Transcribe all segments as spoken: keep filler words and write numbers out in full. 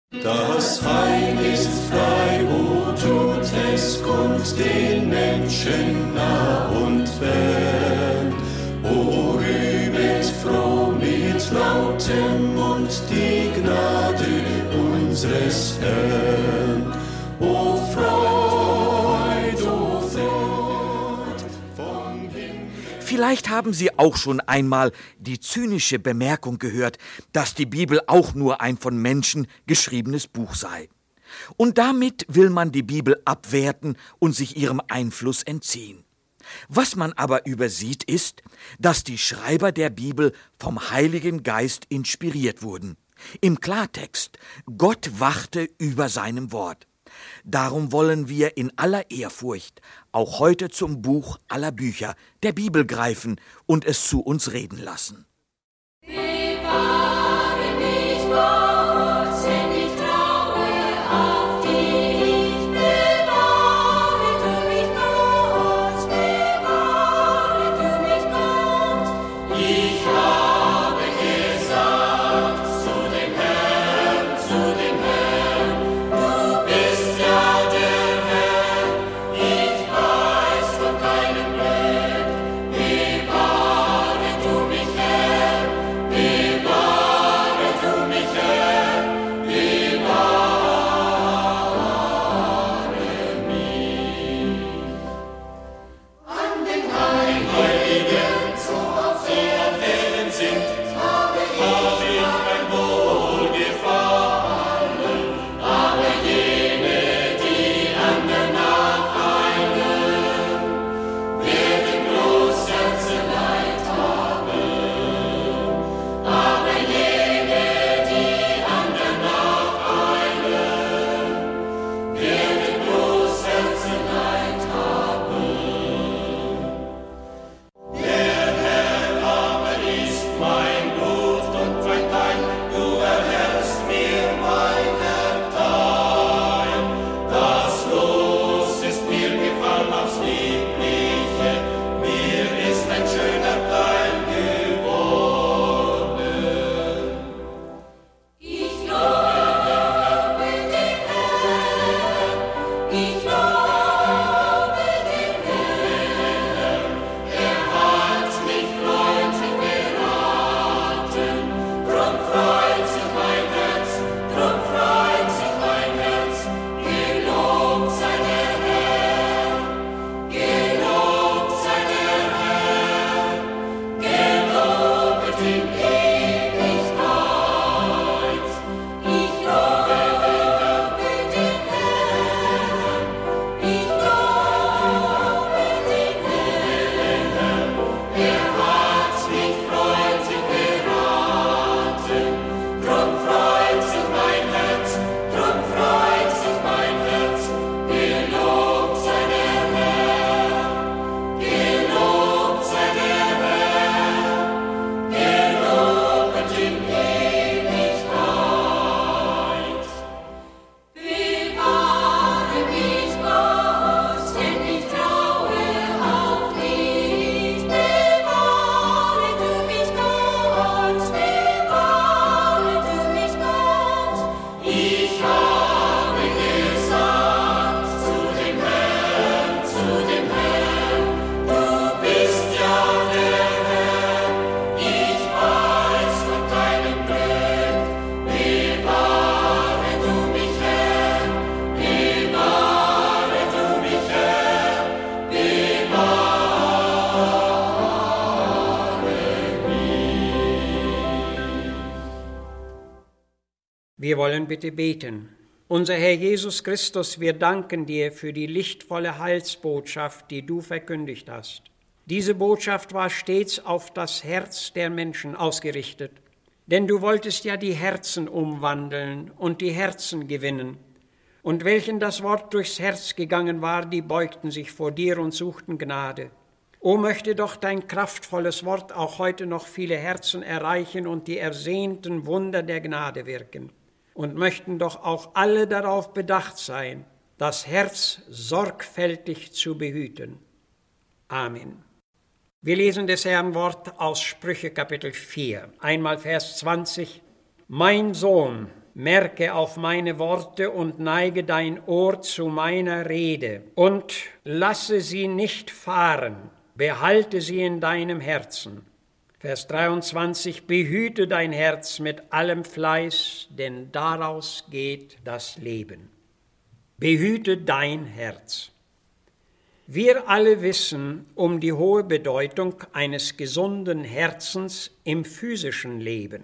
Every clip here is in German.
Das Heil ist frei, o tut es kund den Menschen nah und fern. O rühmet froh mit lautem Mund die Gnade unseres Herrn. O Freud, o Freud vom Himmel. Vielleicht haben Sie auch schon einmal die zynische Bemerkung gehört, dass die Bibel auch nur ein von Menschen geschriebenes Buch sei. Und damit will man die Bibel abwerten und sich ihrem Einfluss entziehen. Was man aber übersieht, ist, dass die Schreiber der Bibel vom Heiligen Geist inspiriert wurden. Im Klartext, Gott wachte über seinem Wort. Darum wollen wir in aller Ehrfurcht auch heute zum Buch aller Bücher, der Bibel greifen und es zu uns reden lassen. Bewahre mich, Gott, denn ich traue auf dich. Bewahre du mich, Gott, bewahre du mich, Gott. Ich habe gesagt zu dem Herrn, zu dem Herrn, du bist ja der Herr, ich weiß von keinem Glück. Bewahre du mich, Herr, bewahre du mich, Herr, bewahre mich. An den Heiligen, so auf Erden sind, habe ich mein Wohlgefallen, aber jene, die anderen nacheilen, werden bloß Herzeleid haben. Aber jene, die anderen nacheilen, werden bloß Herzeleid haben. Der Herr aber ist mein Blut und mein Teil, du erhältst mir mein Erbteil. Das Los ist mir gefallen aufs Liebliche, mir ist ein schöner Teil geworden. Ich lobe den Herrn, ich lobe den Herrn, er hat mich freundlich beraten, drum freut sich mein Herz, drum freut sich mein Herz, gelobt sei der Herr, gelobt sei der Herr, gelobet in Ewigkeit. Ich lobe den Herrn, ich lobe den Herrn, er hat mich freundlich beraten, drum freut sich mein Herz, drum freut sich mein Herz, gelobt sei der Herr, gelobt sei der Herr, gelobet in Ewigkeit. Bewahre mich, Gott, denn ich traue auf dich. Bewahre du mich, Gott, bewahre du mich, Gott. Ich habe gesagt zu dem Herrn, zu dem Herrn, du bist ja der Herr, ich weiß von keinem Glück. Bewahre du mich, Herr, bewahre du mich, Herr, bewahre mich. Wir wollen bitte beten. Unser Herr Jesus Christus, wir danken dir für die lichtvolle Heilsbotschaft, die du verkündigt hast. Diese Botschaft war stets auf das Herz der Menschen ausgerichtet, denn du wolltest ja die Herzen umwandeln und die Herzen gewinnen. Und welchen das Wort durchs Herz gegangen war, die beugten sich vor dir und suchten Gnade. O möchte doch dein kraftvolles Wort auch heute noch viele Herzen erreichen und die ersehnten Wunder der Gnade wirken. Und möchten doch auch alle darauf bedacht sein, das Herz sorgfältig zu behüten. Amen. Wir lesen des Herrn Wort aus Sprüche Kapitel vier, einmal Vers zwanzig. Mein Sohn, merke auf meine Worte und neige dein Ohr zu meiner Rede und lasse sie nicht fahren, behalte sie in deinem Herzen. Vers dreiundzwanzig, behüte dein Herz mit allem Fleiß, denn daraus geht das Leben. Behüte dein Herz. Wir alle wissen um die hohe Bedeutung eines gesunden Herzens im physischen Leben.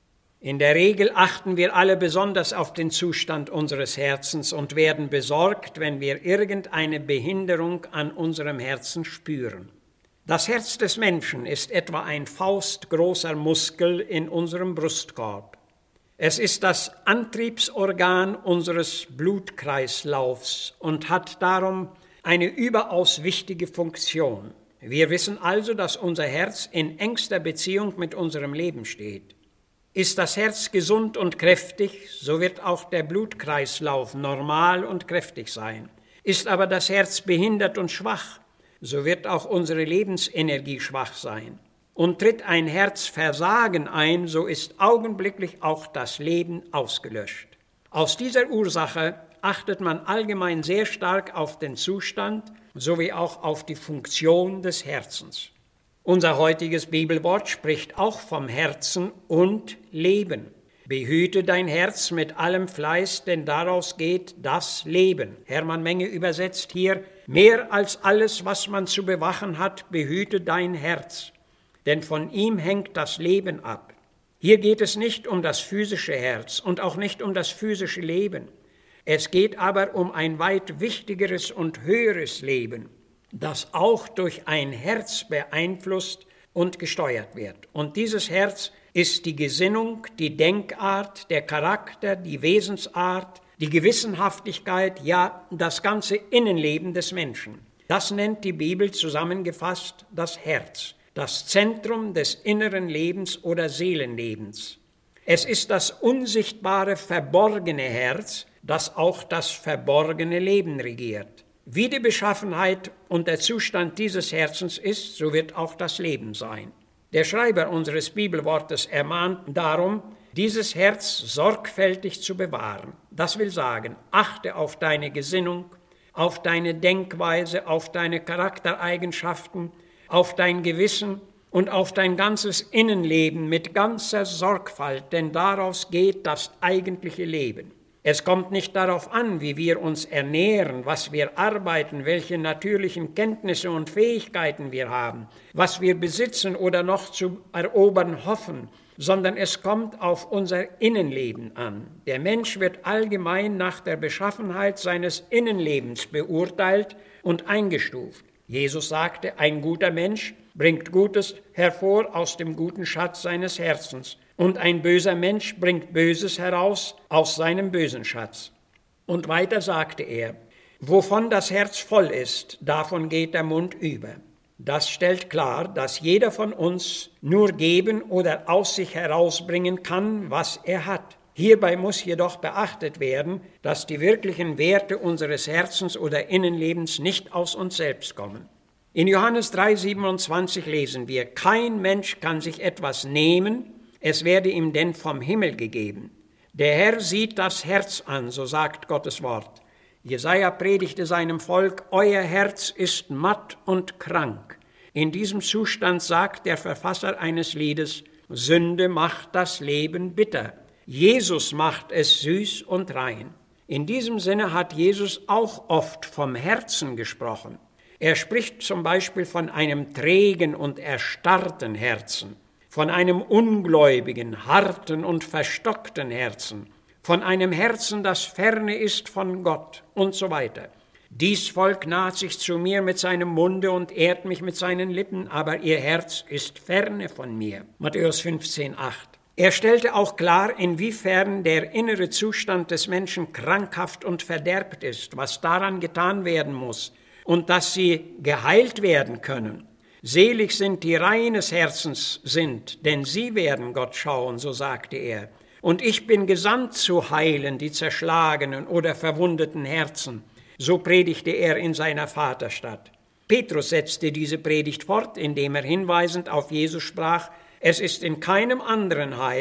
In der Regel achten wir alle besonders auf den Zustand unseres Herzens und werden besorgt, wenn wir irgendeine Behinderung an unserem Herzen spüren. Das Herz des Menschen ist etwa ein faustgroßer Muskel in unserem Brustkorb. Es ist das Antriebsorgan unseres Blutkreislaufs und hat darum eine überaus wichtige Funktion. Wir wissen also, dass unser Herz in engster Beziehung mit unserem Leben steht. Ist das Herz gesund und kräftig, so wird auch der Blutkreislauf normal und kräftig sein. Ist aber das Herz behindert und schwach, so wird auch unsere Lebensenergie schwach sein. Und tritt ein Herzversagen ein, so ist augenblicklich auch das Leben ausgelöscht. Aus dieser Ursache achtet man allgemein sehr stark auf den Zustand sowie auch auf die Funktion des Herzens. Unser heutiges Bibelwort spricht auch vom Herzen und Leben. Behüte dein Herz mit allem Fleiß, denn daraus geht das Leben. Hermann Menge übersetzt hier, mehr als alles, was man zu bewachen hat, behüte dein Herz, denn von ihm hängt das Leben ab. Hier geht es nicht um das physische Herz und auch nicht um das physische Leben. Es geht aber um ein weit wichtigeres und höheres Leben, das auch durch ein Herz beeinflusst und gesteuert wird. Und dieses Herz ist die Gesinnung, die Denkart, der Charakter, die Wesensart, die Gewissenhaftigkeit, ja, das ganze Innenleben des Menschen. Das nennt die Bibel zusammengefasst das Herz, das Zentrum des inneren Lebens oder Seelenlebens. Es ist das unsichtbare, verborgene Herz, das auch das verborgene Leben regiert. Wie die Beschaffenheit und der Zustand dieses Herzens ist, so wird auch das Leben sein. Der Schreiber unseres Bibelwortes ermahnt darum, dieses Herz sorgfältig zu bewahren. Das will sagen, achte auf deine Gesinnung, auf deine Denkweise, auf deine Charaktereigenschaften, auf dein Gewissen und auf dein ganzes Innenleben mit ganzer Sorgfalt, denn daraus geht das eigentliche Leben. Es kommt nicht darauf an, wie wir uns ernähren, was wir arbeiten, welche natürlichen Kenntnisse und Fähigkeiten wir haben, was wir besitzen oder noch zu erobern hoffen, sondern es kommt auf unser Innenleben an. Der Mensch wird allgemein nach der Beschaffenheit seines Innenlebens beurteilt und eingestuft. Jesus sagte, ein guter Mensch bringt Gutes hervor aus dem guten Schatz seines Herzens. Und ein böser Mensch bringt Böses heraus aus seinem bösen Schatz. Und weiter sagte er, wovon das Herz voll ist, davon geht der Mund über. Das stellt klar, dass jeder von uns nur geben oder aus sich herausbringen kann, was er hat. Hierbei muss jedoch beachtet werden, dass die wirklichen Werte unseres Herzens oder Innenlebens nicht aus uns selbst kommen. In Johannes drei siebenundzwanzig lesen wir, kein Mensch kann sich etwas nehmen, es werde ihm denn vom Himmel gegeben. Der Herr sieht das Herz an, so sagt Gottes Wort. Jesaja predigte seinem Volk, euer Herz ist matt und krank. In diesem Zustand sagt der Verfasser eines Liedes, Sünde macht das Leben bitter. Jesus macht es süß und rein. In diesem Sinne hat Jesus auch oft vom Herzen gesprochen. Er spricht zum Beispiel von einem trägen und erstarrten Herzen, von einem ungläubigen, harten und verstockten Herzen, von einem Herzen, das ferne ist von Gott und so weiter. Dies Volk naht sich zu mir mit seinem Munde und ehrt mich mit seinen Lippen, aber ihr Herz ist ferne von mir. Matthäus fünfzehn, acht. Er stellte auch klar, inwiefern der innere Zustand des Menschen krankhaft und verderbt ist, was daran getan werden muss und dass sie geheilt werden können. Selig sind die reines Herzens sind, denn sie werden Gott schauen, so sagte er. Und ich bin gesandt zu heilen die zerschlagenen oder verwundeten Herzen. So predigte er in seiner Vaterstadt. Petrus setzte diese Predigt fort, indem er hinweisend auf Jesus sprach, es ist in keinem anderen Heil,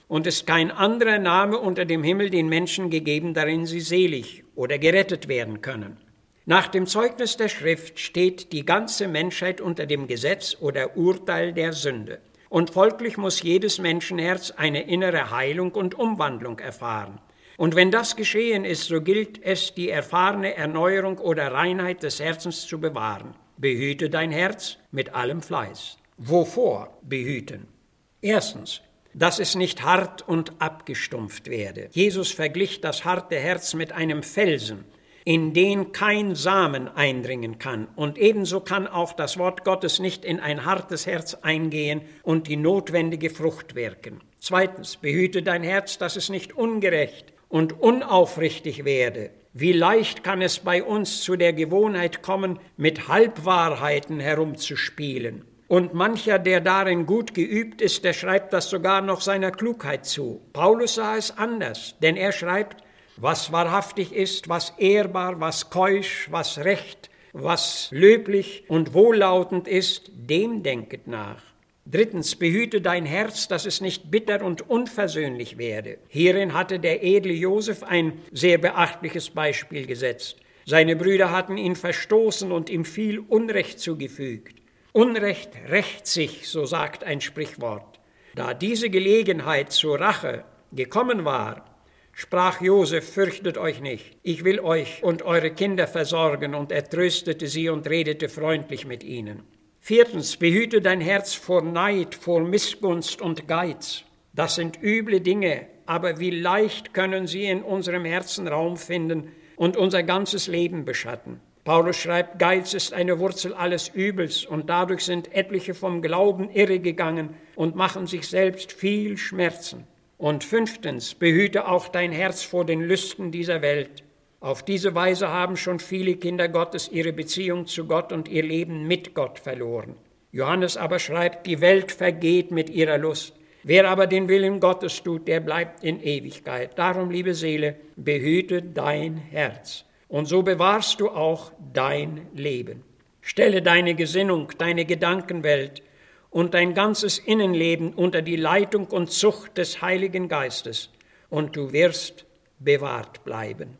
und ist kein anderer Name unter dem Himmel den Menschen gegeben, darin sie selig oder gerettet werden können. Nach dem Zeugnis der Schrift steht die ganze Menschheit unter dem Gesetz oder Urteil der Sünde. Und folglich muss jedes Menschenherz eine innere Heilung und Umwandlung erfahren. Und wenn das geschehen ist, so gilt es, die erfahrene Erneuerung oder Reinheit des Herzens zu bewahren. Behüte dein Herz mit allem Fleiß. Wovor behüten? Erstens, dass es nicht hart und abgestumpft werde. Jesus verglich das harte Herz mit einem Felsen, in den kein Samen eindringen kann. Und ebenso kann auch das Wort Gottes nicht in ein hartes Herz eingehen und die notwendige Frucht wirken. Zweitens, behüte dein Herz, dass es nicht ungerecht und unaufrichtig werde. Wie leicht kann es bei uns zu der Gewohnheit kommen, mit Halbwahrheiten herumzuspielen. Und mancher, der darin gut geübt ist, der schreibt das sogar noch seiner Klugheit zu. Paulus sah es anders, denn er schreibt, was wahrhaftig ist, was ehrbar, was keusch, was recht, was löblich und wohllautend ist, dem denket nach. Drittens, behüte dein Herz, dass es nicht bitter und unversöhnlich werde. Hierin hatte der edle Josef ein sehr beachtliches Beispiel gesetzt. Seine Brüder hatten ihn verstoßen und ihm viel Unrecht zugefügt. Unrecht rächt sich, so sagt ein Sprichwort. Da diese Gelegenheit zur Rache gekommen war, sprach Josef, fürchtet euch nicht, ich will euch und eure Kinder versorgen, und er tröstete sie und redete freundlich mit ihnen. Viertens, behüte dein Herz vor Neid, vor Missgunst und Geiz. Das sind üble Dinge, aber wie leicht können sie in unserem Herzen Raum finden und unser ganzes Leben beschatten. Paulus schreibt, Geiz ist eine Wurzel alles Übels, und dadurch sind etliche vom Glauben irregegangen und machen sich selbst viel Schmerzen. Und fünftens, behüte auch dein Herz vor den Lüsten dieser Welt. Auf diese Weise haben schon viele Kinder Gottes ihre Beziehung zu Gott und ihr Leben mit Gott verloren. Johannes aber schreibt, die Welt vergeht mit ihrer Lust. Wer aber den Willen Gottes tut, der bleibt in Ewigkeit. Darum, liebe Seele, behüte dein Herz. Und so bewahrst du auch dein Leben. Stelle deine Gesinnung, deine Gedankenwelt und dein ganzes Innenleben unter die Leitung und Zucht des Heiligen Geistes, und du wirst bewahrt bleiben.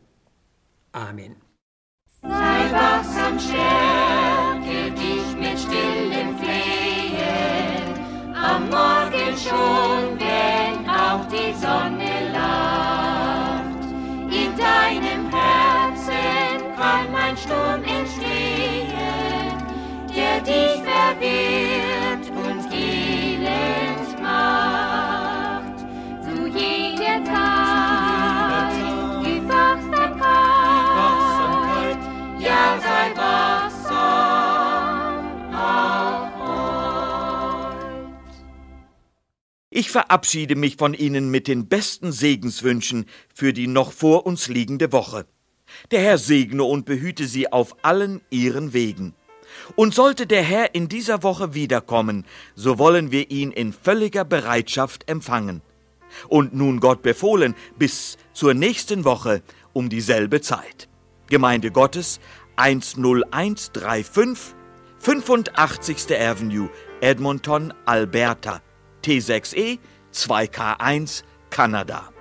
Amen. Sei wachsam, stärke dich mit stillen Flehen, am Morgen schon, wenn auch die Sonne lacht. In deinem Herzen kann ein Sturm entstehen, der dich verwirrt und elend macht. Zu jeder Zeit, üb Wachsamkeit, ja, sei wachsam auch heut. Ich verabschiede mich von Ihnen mit den besten Segenswünschen für die noch vor uns liegende Woche. Der Herr segne und behüte Sie auf allen Ihren Wegen. Und sollte der Herr in dieser Woche wiederkommen, so wollen wir ihn in völliger Bereitschaft empfangen. Und nun Gott befohlen, bis zur nächsten Woche um dieselbe Zeit. Gemeinde Gottes eins null eins drei fünf, fünfundachtzigste Avenue, Edmonton, Alberta, T sechs E zwei K eins, Kanada.